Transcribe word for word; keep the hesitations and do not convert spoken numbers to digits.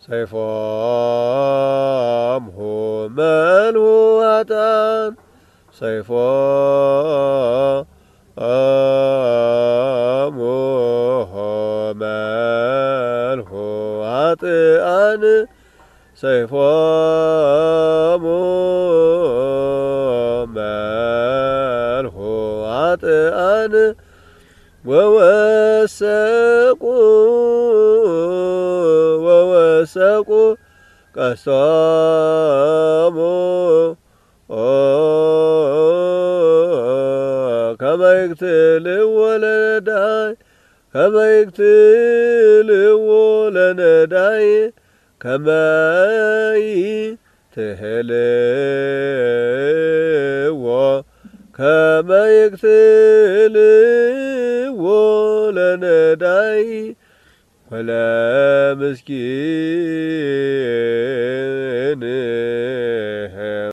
ሰይፎም መልሁ ኃጥአን ሰይፎም መልሁ ኃጥአን ሰይፎም መልሁ ኃጥአን ወወሰቁ ወወሰቁ ቀስቶሙ ከመ ይቅትልዎ ለነዳይ ከመ ይቅትልዎ ለነዳይ ከመ ይቅትልዎ ከመ ይቅትልዎ ለነዳይ ወለምስኪን